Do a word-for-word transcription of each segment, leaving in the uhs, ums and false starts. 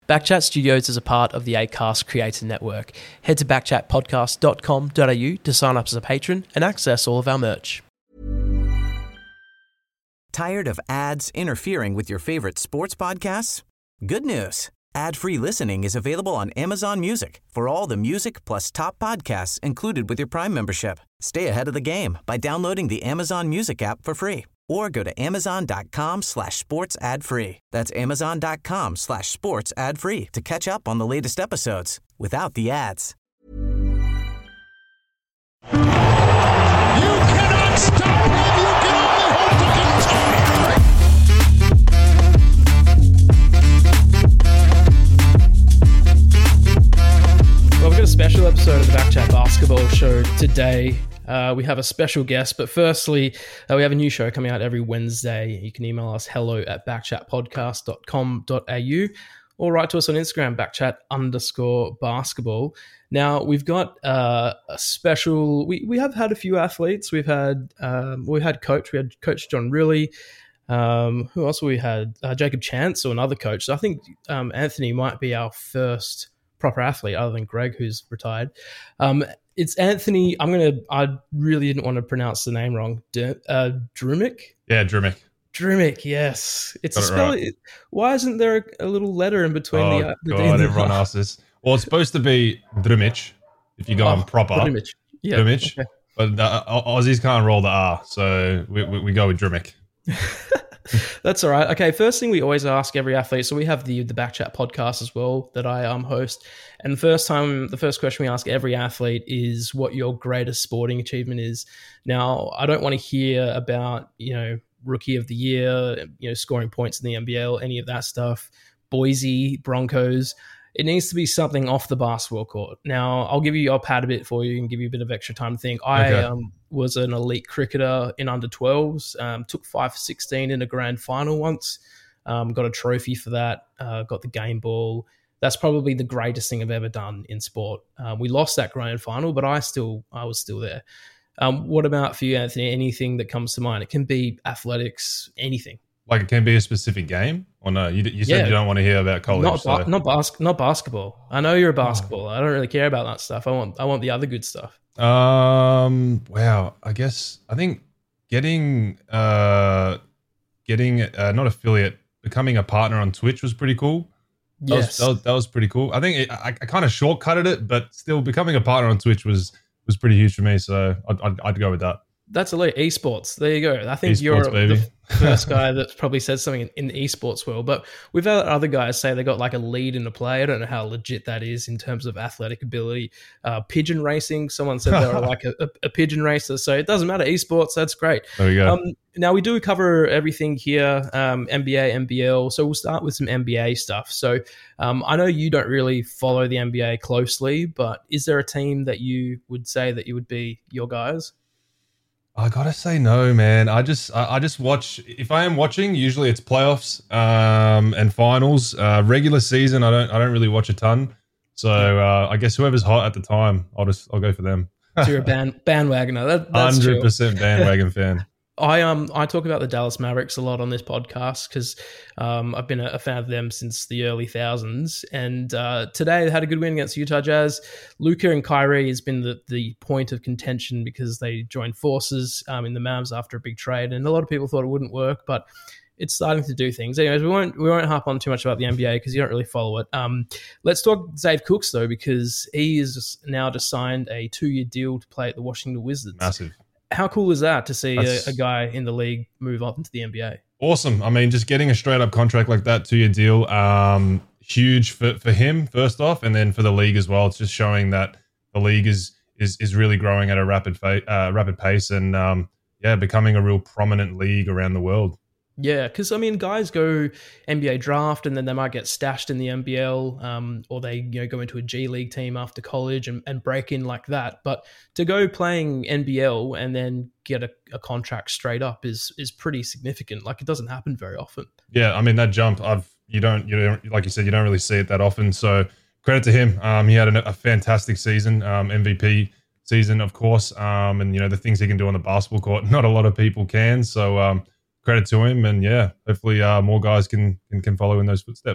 Backchat Studios is a part of the Acast Creator Network. Head to backchat podcast dot com dot a u to sign up as a patron and access all of our merch. Tired of ads interfering with your favorite sports podcasts? Good news. Ad-free listening is available on Amazon Music for all the music plus top podcasts included with your Prime membership. Stay ahead of the game by downloading the Amazon Music app for free or go to amazon.com slash sports ad free. That's amazon.com slash sports ad free to catch up on the latest episodes without the ads. You cannot stop him. You can only hope to continue. Well, we've got a special episode of the Backchat Basketball Show today. Uh, we have a special guest, but firstly, uh, we have a new show coming out every Wednesday. You can email us hello at backchat podcast dot com dot a u or write to us on Instagram, backchat underscore basketball. Now, we've got uh, a special, we, we have had a few athletes. We've had, um, we had coach, we had Coach John Riley. Um, who else we had? Uh, Jacob Chance, or another coach. So I think um, Anthony might be our first proper athlete other than Greg, who's retired. Um, it's Anthony. I'm going to, I really didn't want to pronounce the name wrong. D- uh, Drumic? Yeah, Drumic. Drumic, yes. It's Got a it spell. right. It, why isn't there a, a little letter in between Oh, the, uh, the God, everyone asks. Well, it's supposed to be Drumic if you go Oh, on proper. Drumic. Yeah. Drumic. Okay. But uh, Aussies can't roll the R, so we, we, we go with Drumic. That's all right. Okay, first thing we always ask every athlete, so we have the the Backchat podcast as well that I um host, and the first time, the first question we ask every athlete is what your greatest sporting achievement is. Now, I don't want to hear about, you know, rookie of the year, you know, scoring points in the N B L, any of that stuff, Boise, Broncos. It needs to be something off the basketball court. Now, I'll give you, I'll pad a bit for you and give you a bit of extra time to think. I Okay. um, was an elite cricketer in under twelves, um, took five for sixteen in a grand final once, um, got a trophy for that, uh, got the game ball. That's probably the greatest thing I've ever done in sport. Uh, we lost that grand final, but I still, I was still there. Um, what about for you, Anthony? Anything that comes to mind? It can be athletics, anything. Like it can be a specific game, or no? You, you said Yeah. you don't want to hear about college. Not so. ba- not bas- not basketball. I know you're a basketball. I don't really care about that stuff. I want I want the other good stuff. Um. Wow. I guess I think getting uh getting uh, not affiliate, becoming a partner on Twitch was pretty cool. That Yes. was, that was, that was pretty cool. I think it, I, I kind of shortcutted it, but still becoming a partner on Twitch was was pretty huge for me. So I'd, I'd, I'd go with that. That's elite. Esports. There you go. I think Esports, you're baby. the first guy that's probably said something in, in the esports world. But we've had other guys say they got like a lead in a play. I don't know how legit that is in terms of athletic ability. Uh, pigeon racing. Someone said they were like a, a, a pigeon racer. So it doesn't matter. Esports. That's great. There we go. Um, now we do cover everything here, um, N B A, N B L. So we'll start with some N B A stuff. So um, I know you don't really follow the N B A closely, but is there a team that you would say that you would be your guys? I gotta say no, man. I just I, I just watch. If I am watching, usually it's playoffs um, and finals. Uh, regular season, I don't I don't really watch a ton. So uh, I guess whoever's hot at the time, I'll just I'll go for them. So you're a band, bandwagoner. That, that's Hundred true. percent bandwagon fan. I um I talk about the Dallas Mavericks a lot on this podcast because um I've been a, a fan of them since the early thousands, and uh, today they had a good win against Utah Jazz. Luka and Kyrie has been the, the point of contention because they joined forces um, in the Mavs after a big trade, and a lot of people thought it wouldn't work, but it's starting to do things. Anyways, we won't we won't harp on too much about the N B A because you don't really follow it. Um, let's talk Dave Cooks though, because he is now just signed a two year deal to play at the Washington Wizards. Massive. How cool is that to see a, That's- a guy in the league move up into the N B A? Awesome. I mean, just getting a straight up contract like that, two year deal, um, huge for, for him first off, and then for the league as well. It's just showing that the league is is is really growing at a rapid fa- uh, rapid pace, and um, yeah, becoming a real prominent league around the world. Yeah, because I mean, guys go N B A draft and then they might get stashed in the N B L, um, or they you know go into a G League team after college and, and break in like that. But to go playing N B L and then get a, a contract straight up is is pretty significant. Like it doesn't happen very often. Yeah, I mean that jump, I've you don't you don't like you said you don't really see it that often. So credit to him. Um, he had a, a fantastic season, um, M V P season, of course, um, and you know the things he can do on the basketball court, not a lot of people can. So. Um, Credit to him, and yeah, hopefully uh, more guys can, can can follow in those footsteps.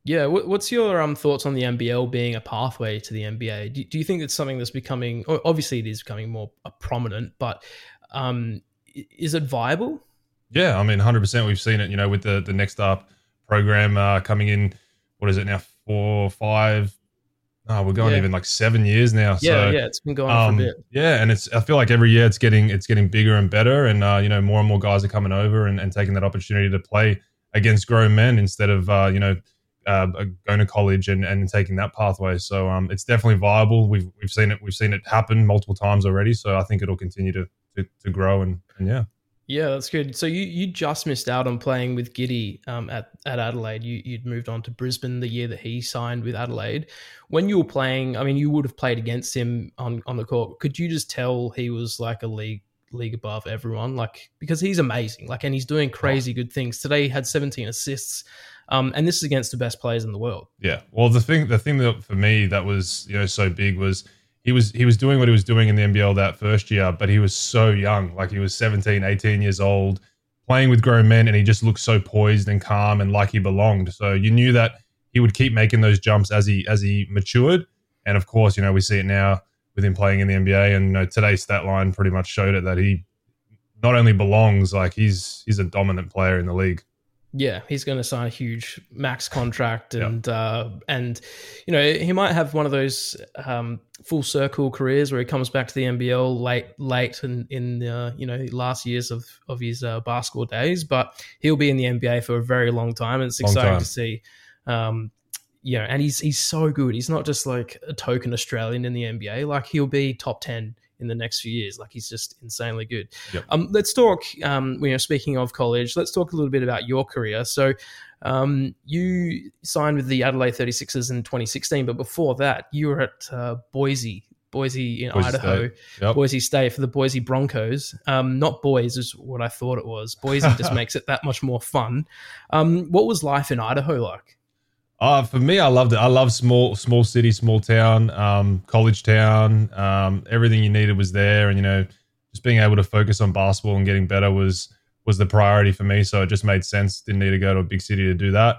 Yeah, what's your um, thoughts on the N B L being a pathway to the N B A? Do, do you think it's something that's becoming, obviously it is becoming more prominent, but um, is it viable? Yeah, I mean, one hundred percent. We've seen it, you know, with the, the Next Up program uh, coming in, what is it now, four, five, oh, we're going yeah. even like seven years now. Yeah, so, yeah, it's been going um, on for a bit. Yeah, and it's I feel like every year it's getting it's getting bigger and better, and, uh, you know, more and more guys are coming over and, and taking that opportunity to play against grown men instead of, uh, you know, Uh, going to college and, and taking that pathway. So um, it's definitely viable. We've we've seen it. We've seen it happen multiple times already. So I think it'll continue to to, to grow and, and yeah. Yeah, that's good. So you, you just missed out on playing with Giddy um, at, at Adelaide. You, you'd moved on to Brisbane the year that he signed with Adelaide. When you were playing, I mean, you would have played against him on, on the court. Could you just tell he was like a league league above everyone? Like, because he's amazing. Like, and he's doing crazy good things. Today he had seventeen assists. Um, and this is against the best players in the world. Yeah. Well, the thing, the thing that for me that was, you know, so big was he was he was doing what he was doing in the N B L that first year, but he was so young. Like he was seventeen, eighteen years old, playing with grown men, and he just looked so poised and calm and like he belonged. So you knew that he would keep making those jumps as he as he matured. And of course, you know, we see it now with him playing in the N B A. And you know, today's stat line pretty much showed it that he not only belongs, like he's he's a dominant player in the league. Yeah, he's going to sign a huge max contract, and yep. uh, and you know he might have one of those um, full circle careers where he comes back to the N B L late, late in in the you know last years of of his uh, basketball days. But he'll be in the N B A for a very long time, and it's long exciting time. to see. Um, you know, and he's he's so good. He's not just like a token Australian in the N B A. Like he'll be top ten in the next few years. Like he's just insanely good. Yep. Um, let's talk, um, you know, speaking of college, let's talk a little bit about your career. So um, you signed with the Adelaide thirty-sixers in twenty sixteen, but before that you were at uh, Boise, Boise in Boise Idaho, State. Yep. Boise State for the Boise Broncos. Um, not boys is what I thought it was. Boise just makes it that much more fun. Um, what was life in Idaho like? Uh, for me, I loved it. I love small, small city, small town, um, college town. Um, everything you needed was there, and you know, just being able to focus on basketball and getting better was was the priority for me. So it just made sense. Didn't need to go to a big city to do that.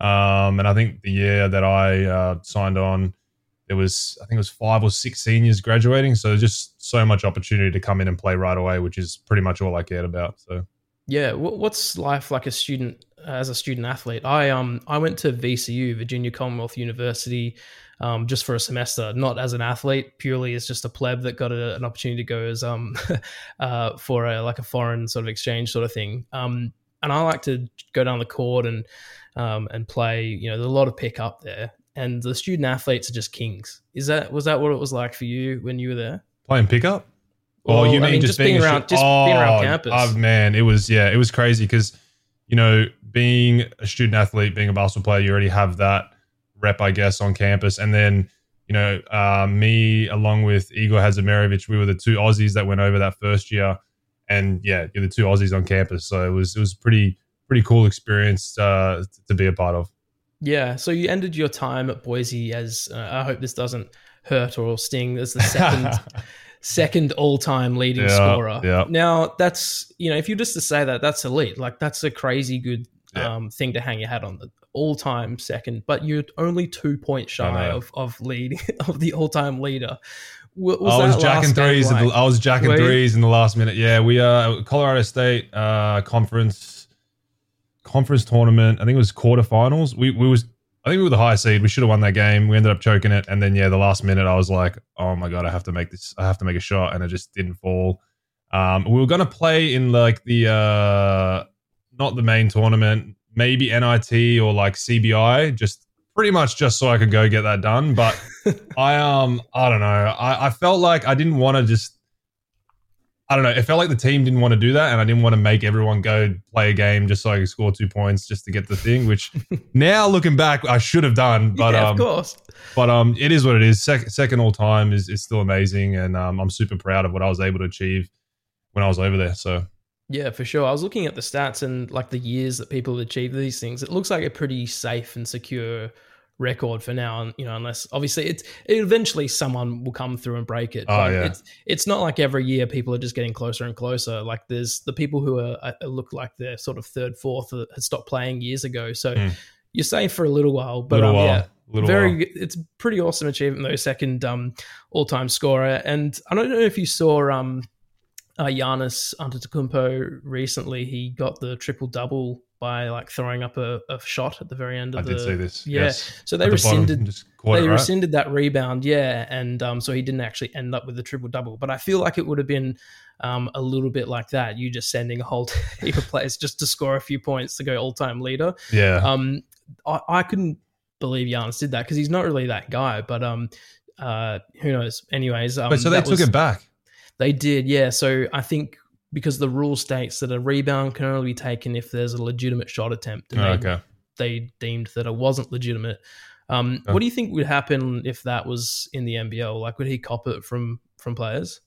Um, and I think the year that I uh, signed on, there was I think it was five or six seniors graduating. So just so much opportunity to come in and play right away, which is pretty much all I cared about. So yeah, what's life like a student? As a student athlete, I um I went to V C U, Virginia Commonwealth University, um just for a semester, not as an athlete, purely as just a pleb that got a, an opportunity to go as um uh for a like a foreign sort of exchange sort of thing. Um and I like to go down the court and um and play. You know, there's a lot of pick up there, and the student athletes are just kings. Is that was that what it was like for you when you were there? Playing pickup? Well, or you I mean mean, just, just being, being around, stu- just oh, being around campus. Oh man, it was yeah, it was crazy because you know, being a student athlete, being a basketball player, you already have that rep, I guess, on campus. And then, you know, uh, me along with Igor Hadzamerovic, we were the two Aussies that went over that first year. And yeah, you're the two Aussies on campus. So it was it was pretty pretty cool experience uh, to be a part of. Yeah. So you ended your time at Boise as uh, I hope this doesn't hurt or sting as the second. second all-time leading yeah, scorer. Yeah. Now, that's, you know, if you just to say that, that's elite. Like, that's a crazy good yeah. um, thing to hang your hat on. The all-time second, but you're only two points shy of, of lead of the all-time leader. Was I was jacking threes. Like? The, I was jacking Wait. threes in the last minute. Yeah, we are uh, Colorado State uh, conference conference tournament. I think it was quarterfinals. We we was. I think we were the high seed. We should have won that game. We ended up choking it. And then, yeah, the last minute, I was like, oh, my God, I have to make this. I have to make a shot. And it just didn't fall. Um, we were going to play in, like, the uh, not the main tournament, maybe N I T or, like, C B I, just pretty much just so I could go get that done. But I um I don't know. I, I felt like I didn't want to just, I don't know. It felt like the team didn't want to do that, and I didn't want to make everyone go play a game just so I could score two points just to get the thing. Which now looking back, I should have done. But yeah, um, of course. But um, it is what it is. Sec- second all time is is still amazing, and um, I'm super proud of what I was able to achieve when I was over there. So yeah, for sure. I was looking at the stats and like the years that people have achieved these things. It looks like a pretty safe and secure record for now, and you know, unless obviously it's it eventually someone will come through and break it. Oh, but yeah. it's it's not like every year people are just getting closer and closer. Like there's the people who are uh, look like they're sort of third, fourth, uh, had stopped playing years ago. So mm. you're safe for a little while, but little um, while. yeah, little very. while. It's a pretty awesome achievement though. Second um, all-time scorer, and I don't know if you saw um, uh, Giannis Antetokounmpo recently. He got the triple double by like throwing up a, a shot at the very end of I the. did see this. Yeah, yes. so they At the bottom, rescinded. just caught They it, right? rescinded that rebound, yeah, and um, so he didn't actually end up with the triple double. But I feel like it would have been um, a little bit like that. You just sending a whole team of players just to score a few points to go all-time leader. Yeah. Um, I, I couldn't believe Giannis did that because he's not really that guy. But um, uh, who knows? Anyways, um, But so they that took was- it back. They did, yeah. So I think because the rule states that a rebound can only be taken if there's a legitimate shot attempt, and Oh, they, okay. they deemed that it wasn't legitimate. Um, Oh. What do you think would happen if that was in the N B L? Like, would he cop it from from players?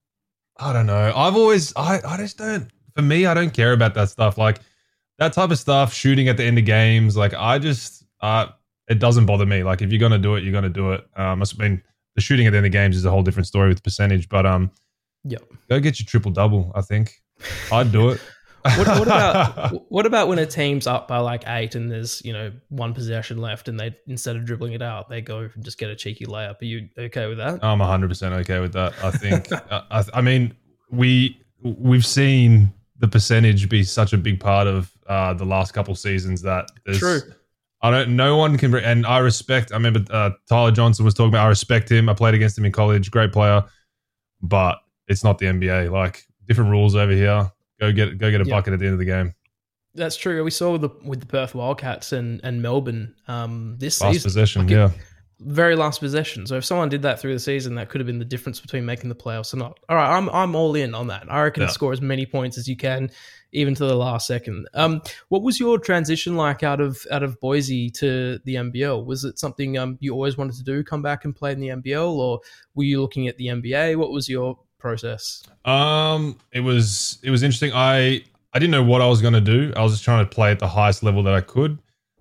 I don't know. I've always, I, I just don't, for me, I don't care about that stuff. Like that type of stuff, shooting at the end of games. Like I just, uh, it doesn't bother me. Like if you're going to do it, you're going to do it. Um, I mean, the shooting at the end of games is a whole different story with percentage, but um, Yep. go get your triple double. I think I'd do it. What, what about what about when a team's up by like eight and there's you know one possession left and they instead of dribbling it out they go and just get a cheeky layup? Are you okay with that? I'm one hundred percent okay with that. I think. uh, I, I mean, we we've seen the percentage be such a big part of uh, the last couple seasons that there's, True. I don't. No one can. And I respect. I remember uh, Tyler Johnson was talking about. I respect him. I played against him in college. Great player, but it's not the N B A. Like different rules over here. Go get go get a Yeah. bucket at the end of the game. That's true. We saw with the with the Perth Wildcats and and Melbourne um, this Last season. possession. Like, Yeah. Very last possession. So if someone did that through the season, that could have been the difference between making the playoffs or not. All right, I'm I'm all in on that. I reckon Yeah. score as many points as you can, even to the last second. Um, what was your transition like out of out of Boise to the N B L? Was it something um you always wanted to do, come back and play in the N B L, or were you looking at the N B A? What was your process? Um, it was it was interesting. I I didn't know what I was going to do. I was just trying to play at the highest level that I could.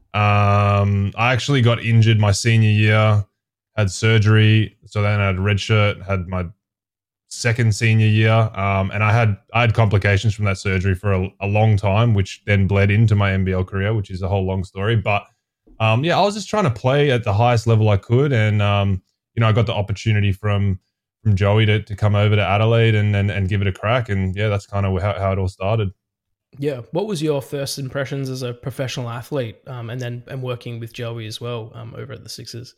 Um, I actually got injured my senior year, had surgery, so then I had a red shirt, had my second senior year, um, and I had I had complications from that surgery for a, a long time, which then bled into my N B L career, which is a whole long story. But um, yeah, I was just trying to play at the highest level I could, and um, you know, I got the opportunity from from Joey to, to come over to Adelaide and, and and give it a crack, and yeah, that's kind of how, how it all started. Yeah. What was your first impressions as a professional athlete, um, and then and working with Joey as well um, over at the Sixers?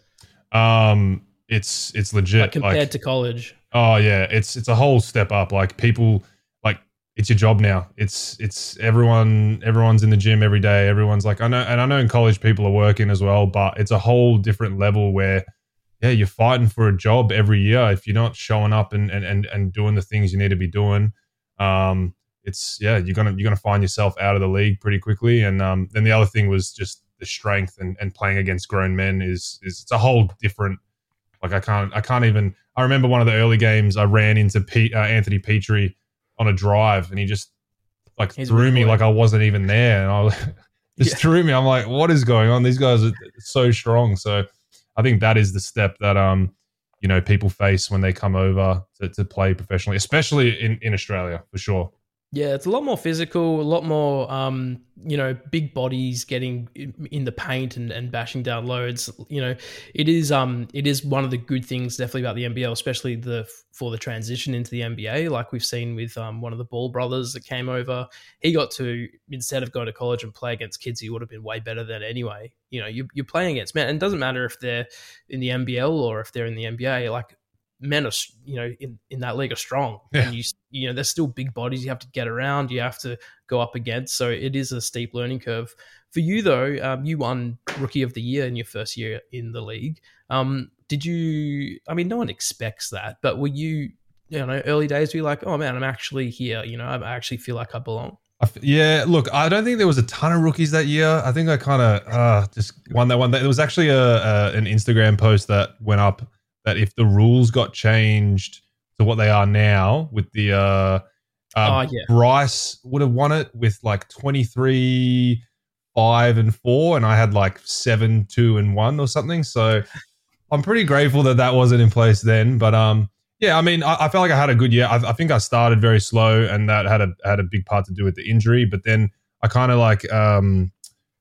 Um, it's it's legit. Like compared like, to college. Oh yeah, it's it's a whole step up. Like people, like it's your job now. It's it's everyone everyone's in the gym every day. Everyone's like I know, and I know in college people are working as well, but it's a whole different level where yeah, you're fighting for a job every year. If you're not showing up and and and, and doing the things you need to be doing, um, it's yeah, you're gonna you're gonna find yourself out of the league pretty quickly. And um, then the other thing was just the strength and, and playing against grown men is is it's a whole different. Like I can't I can't even. I remember one of the early games I ran into Pete, uh, Anthony Petrie on a drive, and he just like He's threw really me good. like I wasn't even there, and I was, just Yeah. threw me. I'm like, what is going on? These guys are so strong. So I think that is the step that um you know people face when they come over to, to play professionally, especially in, in Australia for sure. Yeah, it's a lot more physical, a lot more, um, you know, big bodies getting in in the paint and, and bashing down loads. You know, it is um, it is one of the good things definitely about the N B L, especially the for the transition into the N B A. Like we've seen with um, one of the Ball brothers that came over, he got to instead of going to college and play against kids he would have been way better than anyway. You know, you, you're playing against men, and it doesn't matter if they're in the N B L or if they're in the N B A. Like men are, you know, in, in that league are strong. Yeah. And you, you know, there's still big bodies you have to get around, you have to go up against. So it is a steep learning curve. For you, though, um, you won Rookie of the Year in your first year in the league. Um, did you, I mean, no one expects that, but were you, you know, early days, were you like, oh man, I'm actually here, you know, I actually feel like I belong? I f- Yeah, look, I don't think there was a ton of rookies that year. I think I kind of uh, just won that one. There was actually a, a an Instagram post that went up that if the rules got changed to what they are now with the uh, uh, Oh, yeah. Bryce would have won it with like twenty-three, five and four, and I had like seven, two and one or something. So I'm pretty grateful that that wasn't in place then. But um, yeah, I mean, I, I felt like I had a good year. I, I think I started very slow, and that had a had a big part to do with the injury. But then I kind of like um, just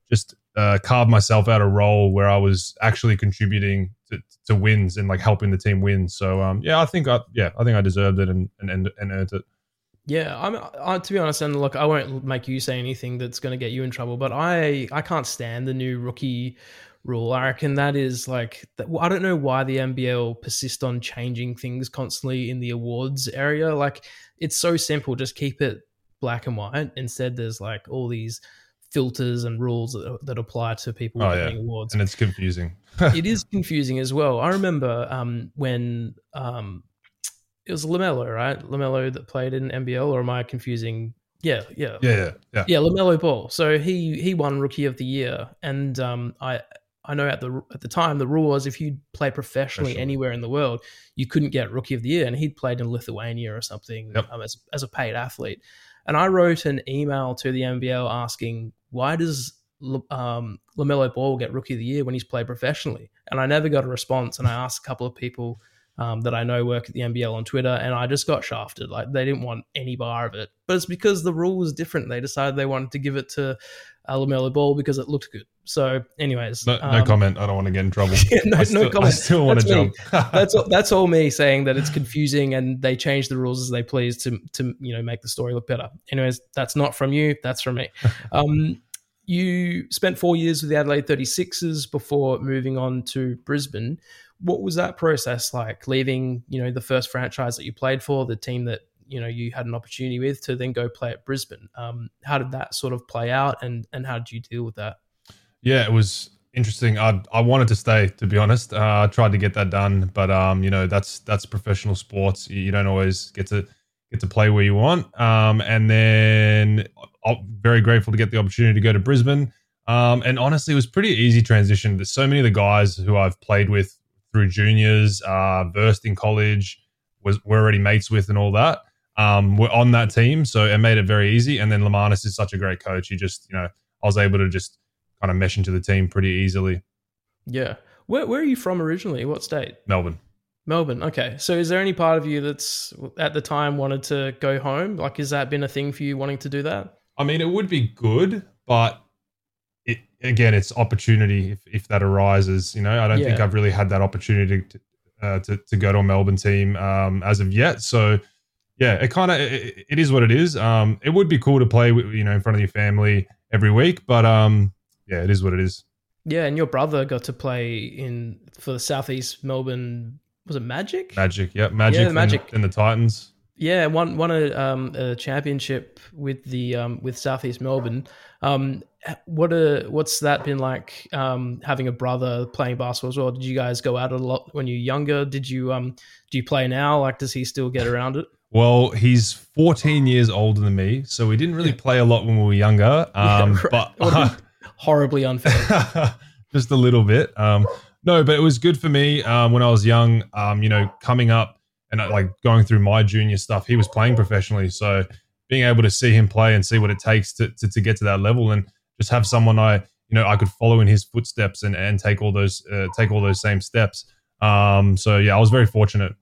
uh, carved myself out a role where I was actually contributing to, to wins and like helping the team win. So um, yeah, I think I yeah I think I deserved it and and, and earned it. Yeah, I'm. I, to be honest, and look, I won't make you say anything that's going to get you in trouble. But I, I can't stand the new rookie rule. I reckon that is like, I don't know why the N B L persist on changing things constantly in the awards area. Like, it's so simple, just keep it black and white. Instead, there's like all these filters and rules that, that apply to people oh, winning yeah. awards, and it's confusing. It is confusing as well. I remember um, when. Um, It was LaMelo, right? LaMelo that played in N B L, or am I confusing? Yeah, yeah, yeah, yeah, yeah. Yeah, LaMelo Ball. So he he won Rookie of the Year, and um, I I know at the at the time the rule was if you played professionally anywhere in the world, you couldn't get Rookie of the Year, and he'd played in Lithuania or something yep. um, as as a paid athlete. And I wrote an email to the N B L asking, why does um, LaMelo Ball get Rookie of the Year when he's played professionally? And I never got a response. And I asked a couple of people Um, that I know work at the N B L on Twitter, and I just got shafted. Like, they didn't want any bar of it. But it's because the rule was different. They decided they wanted to give it to uh, LaMelo Ball because it looked good. So, anyways. No, um, no comment. I don't want to get in trouble. yeah, no, I still, no comment. I still want that's to me. jump. that's, all, that's all me saying that it's confusing and they change the rules as they please to, to you know, make the story look better. Anyways, that's not from you. That's from me. Um, you spent four years with the Adelaide thirty-sixers before moving on to Brisbane. What was that process like, leaving, you know, the first franchise that you played for, the team that, you know, you had an opportunity with, to then go play at Brisbane? Um, how did that sort of play out, and and how did you deal with that? Yeah, it was interesting. I I wanted to stay, to be honest. Uh, I tried to get that done, but um, you know, that's that's professional sports. You, you don't always get to get to play where you want. Um, and then I'm very grateful to get the opportunity to go to Brisbane. Um, and honestly, it was pretty easy transition. There's so many of the guys who I've played with through juniors, uh, versed in college, was we're already mates with and all that. Um, we're on that team, so it made it very easy. And then Lemanis is such a great coach. He just, you know, I was able to just kind of mesh into the team pretty easily. Yeah. Where where are you from originally? What state? Melbourne. Melbourne. Okay. So is there any part of you that's at the time wanted to go home? Like, has that been a thing for you, wanting to do that? I mean, it would be good, but it, again, it's opportunity if, if that arises. You know, I don't Yeah. think I've really had that opportunity to uh, to, to go to a Melbourne team um, as of yet. So, yeah, it kind of it, it is what it is. Um, it would be cool to play, you know, in front of your family every week, but um, yeah, it is what it is. Yeah, and your brother got to play in for the Southeast Melbourne. Was it Magic? Magic, yeah, Magic, Yeah, the and- Magic. and the Titans. Yeah, won won a um a championship with the um with Southeast Melbourne. Um, what a what's that been like? Um, having a brother playing basketball as well. Did you guys go out a lot when you were younger? Did you um do you play now? Like, does he still get around it? Well, he's fourteen years older than me, so we didn't really play a lot when we were younger. Um, Yeah, right. but Would have been horribly unfair. just a little bit. Um, no, but it was good for me um, when I was young. Um, you know, coming up and uh, like going through my junior stuff, he was playing professionally, so being able to see him play and see what it takes to to, to get to that level, and just have someone I you know I could follow in his footsteps and and take all those uh, take all those same steps. Um, so yeah, I was very fortunate.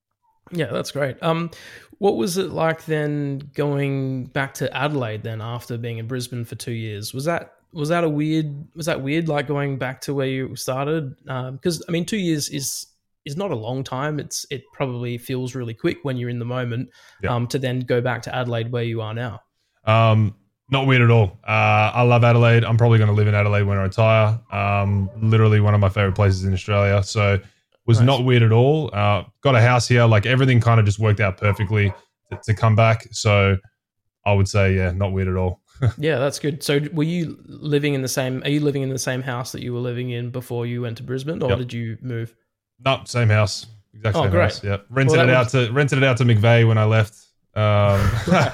Yeah, that's great. Um, what was it like then going back to Adelaide then after being in Brisbane for two years? Was that was that a weird was that weird like going back to where you started? Because um, I mean, two years is is not a long time. It's it probably feels really quick when you're in the moment. Yeah. Um, to then go back to Adelaide where you are now. Um, not weird at all. Uh, I love Adelaide. I'm probably going to live in Adelaide when I retire. Um, literally one of my favorite places in Australia. So was Nice. not weird at all. Uh, got a house here. Like everything kind of just worked out perfectly to, to come back. So I would say, yeah, not weird at all. Yeah, that's good. So were you living in the same? Are you living in the same house that you were living in before you went to Brisbane, or Yep. did you move? No, same house. Exact Oh, same great. house. Yeah. Rented Well, it that out to rented it out to McVeigh when I left. Um,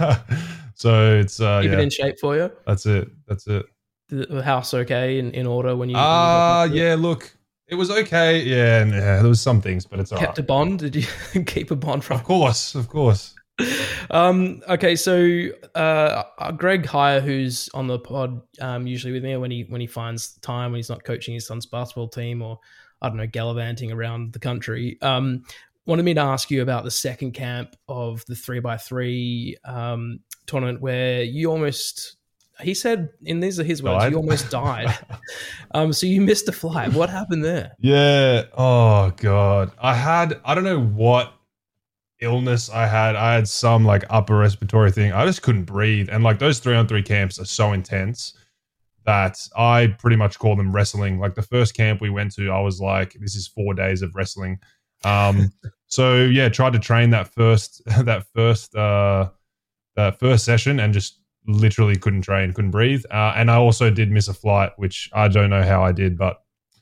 so it's uh, Keep yeah, it in shape for you. that's it. That's it. The, the house okay in, in order when you? Ah, when you got into it? yeah. Look, it was okay. Yeah, and yeah, there was some things, but it's all Kept right. a bond? Did you keep a bond from? Of course, of course. Um, okay, so uh, uh, Greg Heyer, who's on the pod um, usually with me when he when he finds time when he's not coaching his son's basketball team or I don't know gallivanting around the country, um, wanted me to ask you about the second camp of the three by three um, tournament where you almost he said, and these are his words, Died? you almost died. um, so you missed a flight. What happened there? Yeah. Oh God. I had I don't know what illness I had. I had some like upper respiratory thing. I just couldn't breathe. And like those three on three camps are so intense that I pretty much call them wrestling. Like the first camp we went to, I was like, this is four days of wrestling. Um, so yeah, tried to train that first that first uh that first session and just literally couldn't train, couldn't breathe. Uh, and I also did miss a flight, which I don't know how I did, but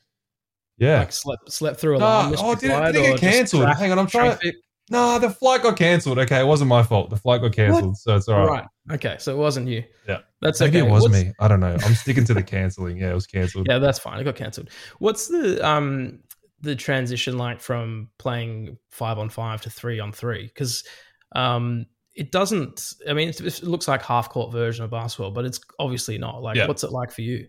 yeah. Like slept slept through a No, alarm. oh, did it, did it get cancelled? Hang on, I'm trying to... No, the flight got cancelled. Okay, it wasn't my fault. The flight got cancelled, so it's all right. Right. Okay, so it wasn't you. Yeah. That's Maybe okay. it was What's- me. I don't know. I'm sticking to the cancelling. Yeah, it was cancelled. Yeah, that's fine. It got cancelled. What's the um the transition like from playing five on five to three on three? Because um it doesn't. I mean, it, it looks like half court version of basketball, but it's obviously not. Like, Yeah. what's it like for you?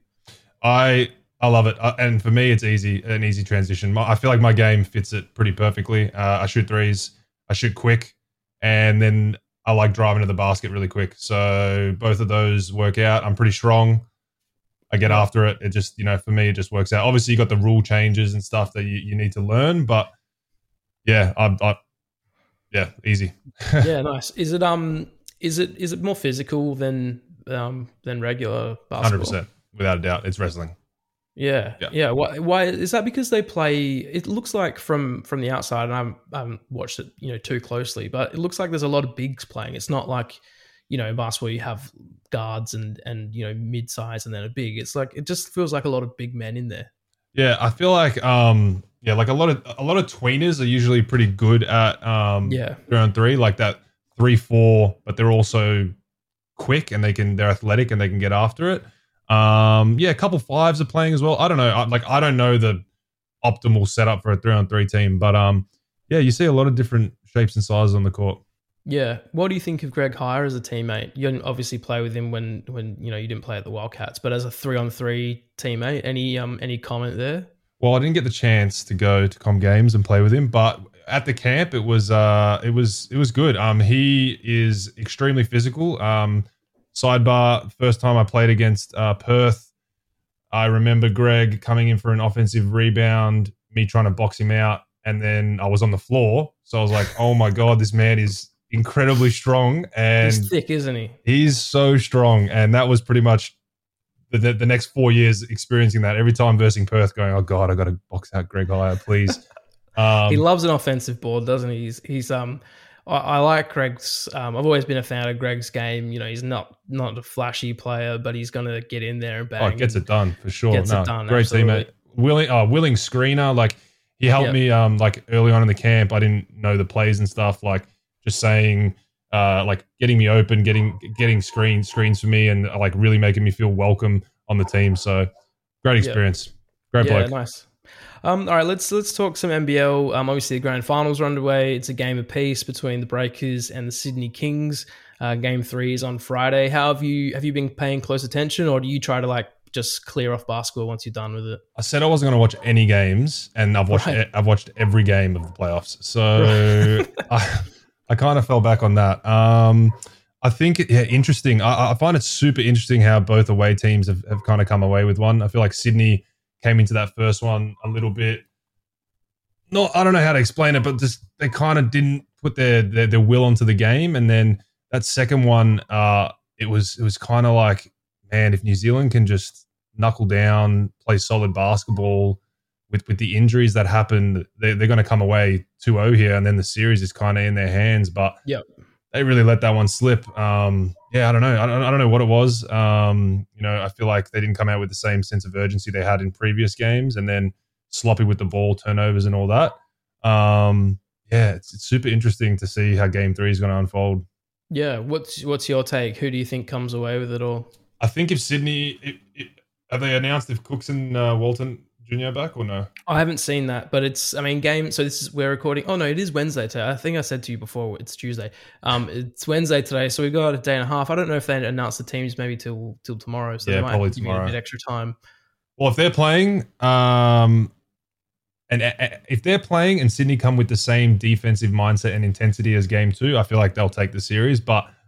I I love it, uh, and for me, it's easy, an easy transition. My, I feel like my game fits it pretty perfectly. Uh, I shoot threes, I shoot quick, and then I like driving to the basket really quick. So both of those work out. I'm pretty strong. I get after it. It just, you know, for me, it just works out. Obviously, you got the rule changes and stuff that you, you need to learn, but yeah, I, I yeah, easy. Yeah, nice. Is it um is it is it more physical than um than regular basketball? one hundred percent, without a doubt. It's wrestling. Yeah, Yeah. yeah. Why? Why is that? Because they play. It looks like from from the outside, and I'm, I haven't watched it, you know, too closely, but it looks like there's a lot of bigs playing. It's not like, you know, in basketball you have guards and and you know mid size and then a big. It's like it just feels like a lot of big men in there. Yeah, I feel like um yeah, like a lot of a lot of tweeners are usually pretty good at um Yeah. three on three, like that three four, but they're also quick and they can they're athletic and they can get after it. Um yeah, a couple fives are playing as well. I don't know. I, like I don't know the optimal setup for a three on three team, but um yeah, you see a lot of different shapes and sizes on the court. Yeah. What do you think of Greg Hire as a teammate? You didn't obviously play with him when when you know you didn't play at the Wildcats, but as a three on three teammate, any um any comment there? Well, I didn't get the chance to go to Com Games and play with him, but at the camp it was uh it was it was good. Um he is extremely physical. Um sidebar, first time I played against uh Perth, I remember Greg coming in for an offensive rebound, me trying to box him out, and then I was on the floor. So I was like, "Oh my god, this man is incredibly strong and He's thick, isn't he? he's so strong." And that was pretty much the, the, the next four years experiencing that every time versing Perth, going, "Oh God, I got to box out Greg Hire, please." Um, He loves an offensive board, doesn't he? He's, he's um, I, I like Greg's. Um, I've always been a fan of Greg's game. You know, he's not not a flashy player, but he's gonna get in there and bang. oh, it gets it done for sure. Gets it No, done, great absolutely. teammate. Willing, oh, willing screener. Like he helped Yep. me. Um, like early on in the camp, I didn't know the plays and stuff. Like just saying, uh, like getting me open, getting getting screen screens for me, and like really making me feel welcome on the team. So great experience. Great Yeah, bloke. nice. Um, all right, let's let's talk some N B L. Um, obviously the grand finals are underway. It's a game apiece between the Breakers and the Sydney Kings. Uh, game three is on Friday. How have you have you been paying close attention, or do you try to like just clear off basketball once you're done with it? I said I wasn't going to watch any games, and I've watched Right. I've watched every game of the playoffs. So I, I kind of fell back on that. Um, I think yeah, interesting. I, I find it super interesting how both away teams have, have kind of come away with one. I feel like Sydney came into that first one a little bit. No, I don't know how to explain it, but just they kind of didn't put their, their their will onto the game, and then that second one, uh, it was it was kind of like, man, if New Zealand can just knuckle down, play solid basketball with, with the injuries that happened, they, they're going to come away two oh here, and then the series is kind of in their hands. But Yep. they really let that one slip. Um, yeah, I don't know. I don't, I don't know what it was. Um, you know, I feel like they didn't come out with the same sense of urgency they had in previous games, and then sloppy with the ball, turnovers and all that. Um, yeah, it's, it's super interesting to see how game three is going to unfold. Yeah. What's what's your take? Who do you think comes away with it all? I think if Sydney, it, it, have they announced if Cooks and uh, Walton Junior are back or no? I haven't seen that, but it's, I mean, game. So this is, we're recording. Oh no, it is Wednesday today. I think I said to you before it's Tuesday. Um, it's Wednesday today. So we've got a day and a half. I don't know if they announced the teams maybe till, till tomorrow. So Yeah, they might probably give me a tomorrow. bit extra time. Well, if they're playing, um, and uh, if they're playing and Sydney come with the same defensive mindset and intensity as game two, I feel like they'll take the series. But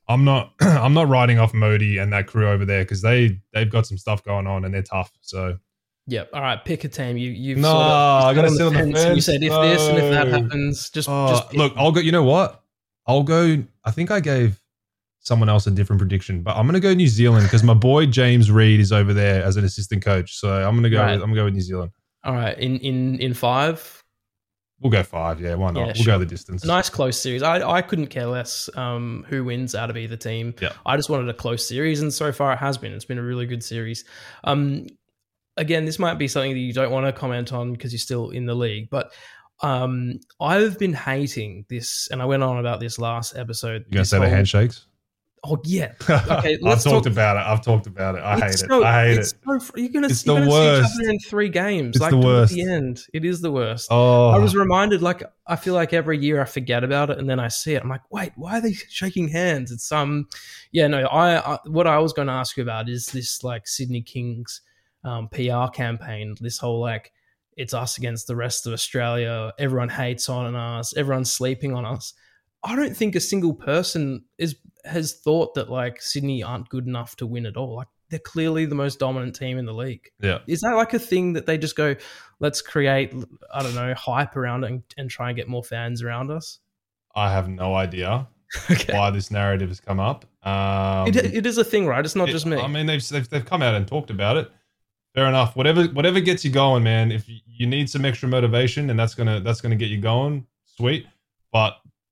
I'm not I'm not writing off Modi and that crew over there because they they've got some stuff going on and they're tough. So Yep. All right. Pick a team. You you've no, sort of, I gotta sit on the fence. And you said if no. this and if that No. happens, just, Oh, just pick look. one. I'll go. You know what? I'll go. I think I gave someone else a different prediction, but I'm gonna go New Zealand because my boy James Reed is over there as an assistant coach. So I'm gonna go. Right. With, I'm gonna go with New Zealand. All right. In in in five. We'll go five. Yeah, why not? Yeah, we'll sure. go the distance. Nice close series. I, I couldn't care less um, who wins out of either team. Yeah. I just wanted a close series, and so far it has been. It's been a really good series. Um, again, this might be something that you don't want to comment on because you're still in the league, but um, I've been hating this, and I went on about this last episode. You gonna this say the whole- handshakes? Oh yeah. Okay, I've let's talked talk- about it. I've talked about it. I hate It's it. so- I hate it's it. so fr- you're gonna, It's you're the gonna see each worst. other in three games. It's like the worst. At the end, it is the worst. Oh, I was reminded, like, I feel like every year I forget about it and then I see it. I'm like, wait, why are they shaking hands? It's um, yeah, no. I, I what I was going to ask you about is this like Sydney Kings um, P R campaign. This whole like, it's us against the rest of Australia. Everyone hates on us. Everyone's sleeping on us. I don't think a single person is has thought that like Sydney aren't good enough to win at all. Like they're clearly the most dominant team in the league. yeah. Is that like a thing that they just go, let's create, I don't know, hype around it and, and try and get more fans around us? I have no idea Okay. why this narrative has come up. Um, It, it is a thing, right? It's not it- just me. I mean, they've, they've they've come out and talked about it. Fair enough. Whatever whatever gets you going, man. If you- you need some extra motivation, and that's gonna that's gonna get you going, sweet. But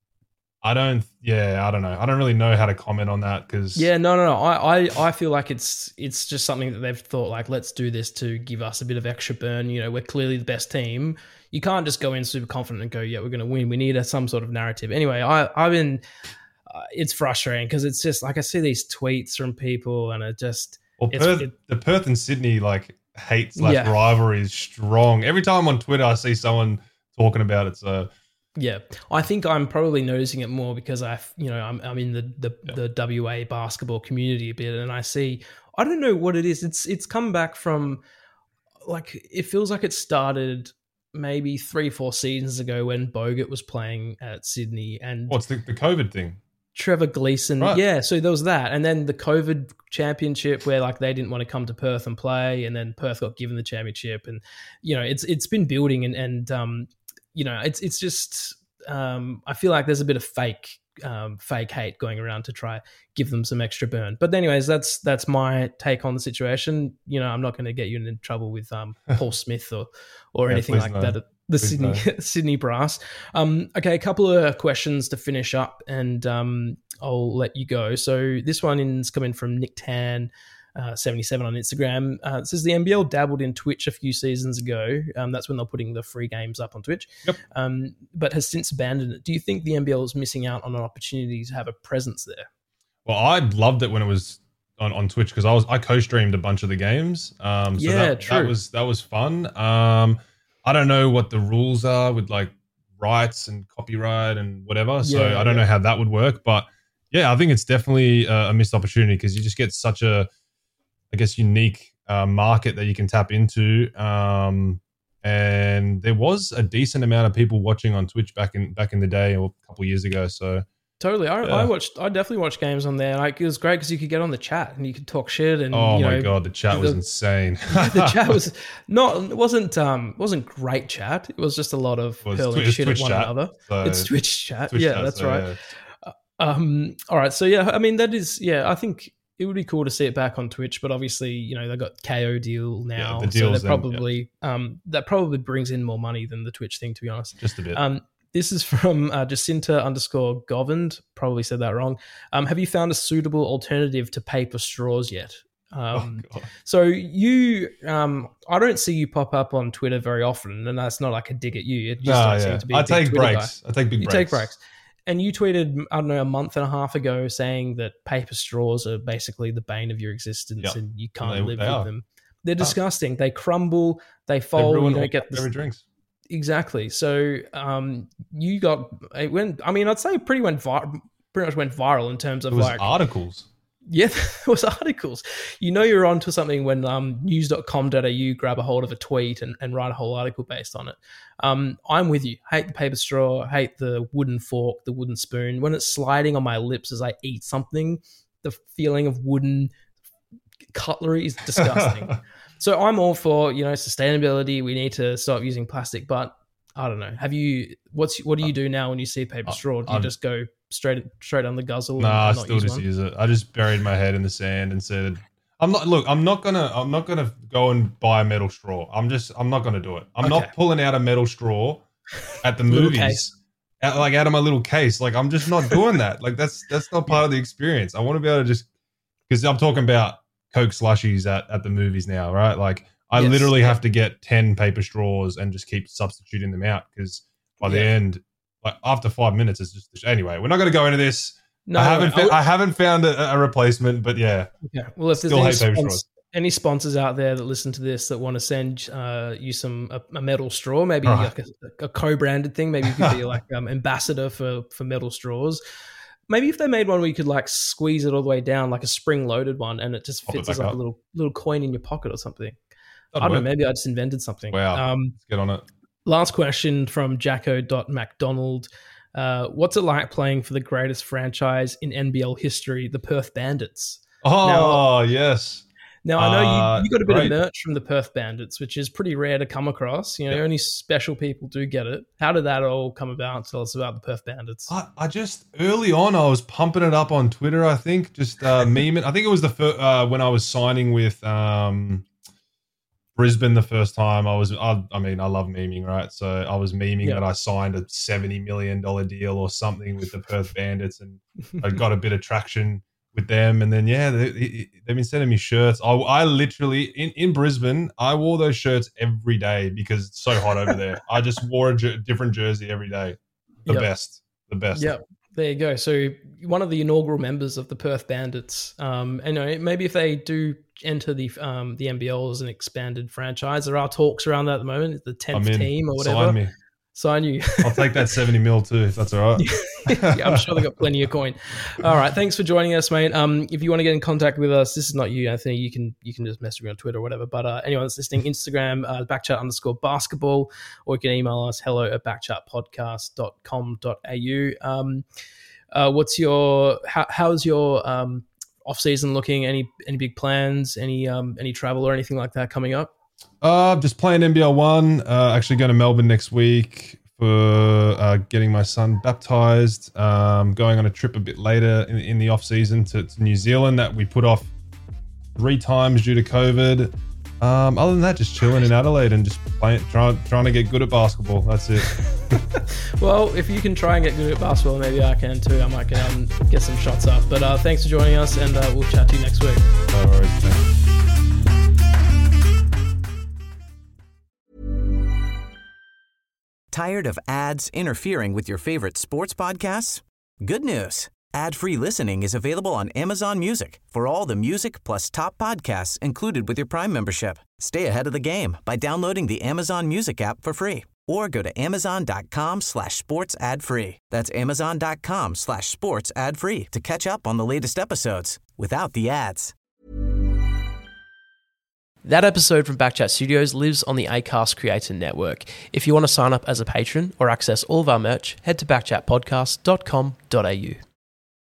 I don't. Yeah, I don't know. I don't really know how to comment on that because Yeah, no, no, no. I, I, I feel like it's it's just something that they've thought like, let's do this to give us a bit of extra burn. You know, we're clearly the best team. You can't just go in super confident and go, yeah, we're going to win. We need a, some sort of narrative. Anyway, I, I've been. Uh, it's frustrating because it's just like I see these tweets from people and it just. Well, it's- Perth, it- the Perth and Sydney like hate slash Yeah. rivalry is strong. Every time on Twitter I see someone talking about it. So Yeah, I think I'm probably noticing it more because I, you know, I'm I'm in the the, Yeah. the W A basketball community a bit, and I see. I don't know what it is. It's it's come back from, like, it feels like it started maybe three four seasons ago when Bogut was playing at Sydney and what's the, the COVID thing? Trevor Gleeson. Right. Yeah, so there was that, and then the COVID championship where like they didn't want to come to Perth and play, and then Perth got given the championship, and you know it's it's been building and and um. You know, it's it's just um, I feel like there's a bit of fake um, fake hate going around to try give them some extra burn. But anyways, that's that's my take on the situation. You know, I'm not going to get you in trouble with um, Paul Smith or or Yeah, anything please like no. that. The Please Sydney Sydney brass. Um, okay, a couple of questions to finish up, and um, I'll let you go. So this one is coming from Nick Tan. Uh, seventy-seven on Instagram. Uh, it says the N B L dabbled in Twitch a few seasons ago. Um, that's when they're putting the free games up on Twitch. Yep. Um, but has since abandoned it. Do you think the N B L is missing out on an opportunity to have a presence there? Well, I loved it when it was on, on Twitch because I was I co-streamed a bunch of the games. Um, so Yeah, that, true. that was that was fun. Um, I don't know what the rules are with like rights and copyright and whatever. So Yeah, I don't yeah. know how that would work. But yeah, I think it's definitely a, a missed opportunity because you just get such a, I guess, unique uh, market that you can tap into. Um, and there was a decent amount of people watching on Twitch back in back in the day or a couple of years ago. So Totally. I, Yeah. I watched. I definitely watched games on there. Like it was great because you could get on the chat and you could talk shit. And oh you my know, god, the chat was the- insane. the chat was not. It wasn't. Um. Wasn't great chat. It was just a lot of It was hurling Twi- it's shit Twitch at one chat. another. So It's Twitch chat. Twitch yeah, chat, that's so, right. yeah. Um. All right. So yeah, I mean that is yeah. I think it would be cool to see it back on Twitch, but obviously you know they got K O deal now, the so deals that then, probably um that probably brings in more money than the Twitch thing, to be honest. Just a bit. Um. This is from uh, Jacinta underscore Govind. Probably said that wrong. Um, have you found a suitable alternative to paper straws yet? Um, oh, God. so you, um, I don't see you pop up on Twitter very often, and that's not like a dig at you. You just No, don't seem yeah. to be a I big take Twitter breaks. guy. I take big You breaks. take breaks. And you tweeted, I don't know, a month and a half ago saying that paper straws are basically the bane of your existence Yep. and you can't They- live they with are. them. They're disgusting. They crumble, they They fold, ruin you all don't get my the favorite drinks. Exactly. So um, you got it went. I mean, I'd say it pretty went vi- pretty much went viral in terms It of was like articles. Yeah, there was articles. You know you're onto something when um, news dot com dot a u grab a hold of a tweet and, and write a whole article based on it. Um, I'm with you. Hate the paper straw, hate the wooden fork, the wooden spoon. When it's sliding on my lips as I eat something, the feeling of wooden cutlery is disgusting. So I'm all for, you know, sustainability. We need to stop using plastic, but I don't know. Have you, what's, what do you do now when you see a paper straw? Do you I'm, just go straight straight on the guzzle? No, nah, I and not still use just one? use it. I just buried my head in the sand and said, "I'm not. Look, I'm not gonna. I'm not gonna go and buy a metal straw. I'm just. I'm not gonna do it. I'm Okay. not pulling out a metal straw at the Little movies, case. out, like out of my little case. Like I'm just not doing that. Like that's that's not part of the experience. I want to be able to just because I'm talking about Coke slushies at at the movies now, right? Like I Yes. literally have to get ten paper straws and just keep substituting them out because by the Yeah. end, like after five minutes, it's just anyway. We're not going to go into this. No, I haven't. I- Fa- I haven't found a, a replacement, but yeah, Okay. Well, if there's Still any, hate paper spons- straws. any sponsors out there that listen to this that want to send uh, you some a, a metal straw, maybe Right. like a, a co-branded thing, maybe you could be like um, ambassador for for metal straws. Maybe if they made one where you could like squeeze it all the way down, like a spring-loaded one, and it just Pop it fits as back like up. a little little coin in your pocket or something. I That'd don't know. work. Maybe I just invented something. Wow. Um, Let's get on it. Last question from Jacko.MacDonald. Uh, what's it like playing for the greatest franchise in N B L history, the Perth Bandits? Oh Now- yes. Now, I know Uh, you, you got a bit great. of merch from the Perth Bandits, which is pretty rare to come across. You know, Yeah. only special people do get it. How did that all come about? Tell us about the Perth Bandits. I, I just early on I was pumping it up on Twitter. I think just uh, memeing. I think it was the fir- uh, when I was signing with um, Brisbane the first time. I was. I, I mean, I love memeing, right? So I was memeing Yeah. that I signed a seventy million dollar deal or something with the Perth Bandits, and I got a bit of traction with them. And then yeah, they, they, they've been sending me shirts. I, I literally in, in Brisbane, I wore those shirts every day because it's so hot over there. I just wore a jer- different jersey every day. The Yep. best, the best. Yeah, there you go. So one of the inaugural members of the Perth Bandits. Um, and you know, maybe if they do enter the um, the N B L as an expanded franchise, there are talks around that at the moment. The tenth I'm in. team or whatever. Sign me. Sign you. I'll take that seventy mil too, if that's all right. Yeah, I'm sure they got plenty of coin. All right, thanks for joining us, mate. Um, if you want to get in contact with us, this is not you, Anthony. You can you can just message me on Twitter or whatever. But uh, anyone that's listening, Instagram, uh, backchat underscore basketball, or you can email us hello at backchatpodcast dot com dot a u. Um, uh, what's your how, how's your um off season looking? Any any big plans? Any um any travel or anything like that coming up? Uh, just playing N B L one. Uh, actually going to Melbourne next week for uh, getting my son baptized. Um, going on a trip a bit later in, in the off season to, to New Zealand that we put off three times due to COVID. Um, other than that, just chilling in Adelaide and just playing, trying trying to get good at basketball. That's it. Well, if you can try and get good at basketball, maybe I can too. I might get out and get some shots up. But uh, thanks for joining us, and uh, we'll chat to you next week. No worries. Thanks. Tired of ads interfering with your favorite sports podcasts? Good news. Ad-free listening is available on Amazon Music for all the music plus top podcasts included with your Prime membership. Stay ahead of the game by downloading the Amazon Music app for free or go to amazon.com slash sports ad free. That's amazon.com slash sports ad free to catch up on the latest episodes without the ads. That episode from Backchat Studios lives on the Acast Creator Network. If you want to sign up as a patron or access all of our merch, head to backchat podcast dot com dot a u.